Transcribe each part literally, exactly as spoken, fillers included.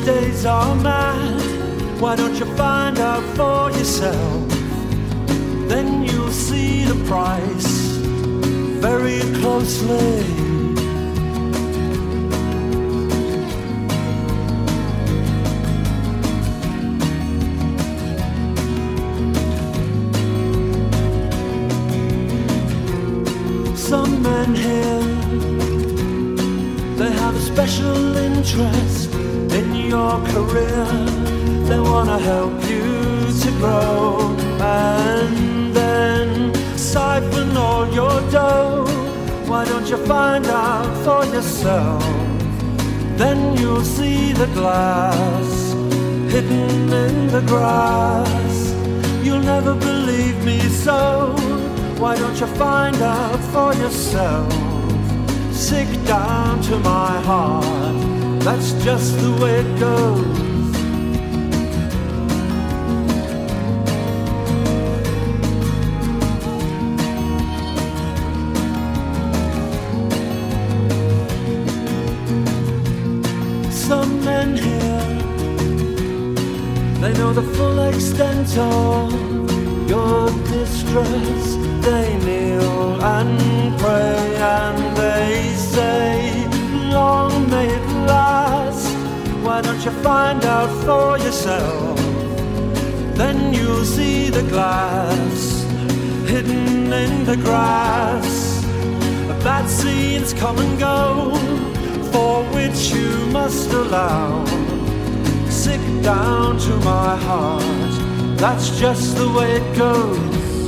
days are mad. Why don't you find out for yourself? Then you'll see the price very closely. Some men here, they have a special interest in your career. They want to help you to grow and then siphon all your dough. Why don't you find out for yourself? Then you'll see the glass hidden in the grass. You'll never believe me, so why don't you find out for yourself? Sick down to my heart, that's just the way it goes. Some men here, they know the full extent of your distress. They kneel and pray and they say, long may it last. Why don't you find out for yourself? Then you'll see the glass hidden in the grass. Bad scenes come and go, for which you must allow. Sick down to my heart, that's just the way it goes.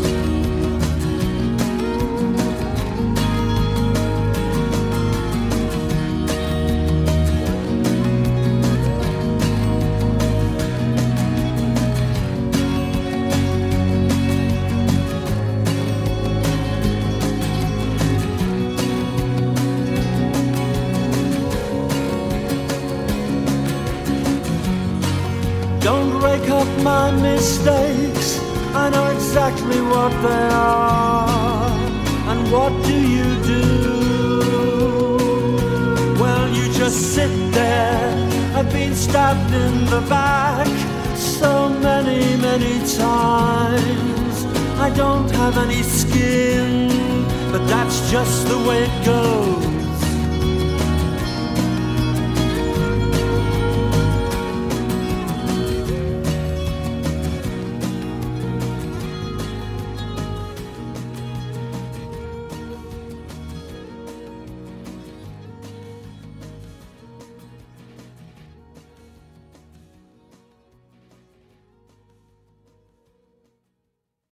Don't rake up my mistakes, I know exactly what they are. And what do you do? Well, you just sit there. I've been stabbed in the back so many, many times. I don't have any skin, but that's just the way it goes.